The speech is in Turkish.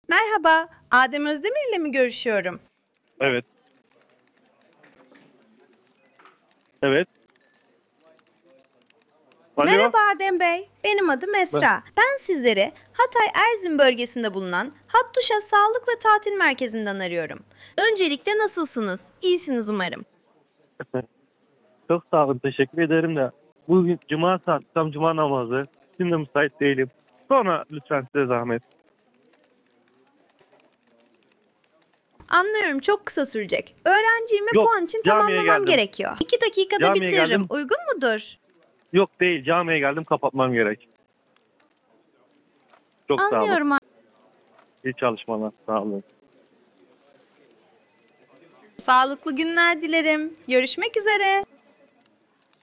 Merhaba, Adem Özdemir ile mi görüşüyorum? Evet. Evet. Alo. Merhaba Adem Bey, benim adım Ben, Esra. Ben sizleri Hatay Erzin bölgesinde bulunan Hattuşa Sağlık ve Tatil Merkezi'nden arıyorum. Öncelikle nasılsınız? İyisiniz umarım. çok sağ olun. Teşekkür ederim de. Bugün cuma saat, tam cuma namazı. Şimdi müsait değilim. Sonra lütfen size zahmet. Anlıyorum, çok kısa sürecek. Öğrenciyim ve Yok. puan için Camiye tamamlamam geldim. gerekiyor. 2 dakikada Camiye bitiririm. geldim. Uygun mudur? Yok değil. Camiye geldim. Kapatmam gerek. Çok sağ olun. Anlıyorum. İyi çalışmalar. Sağ olun. Sağlıklı günler dilerim. Görüşmek üzere.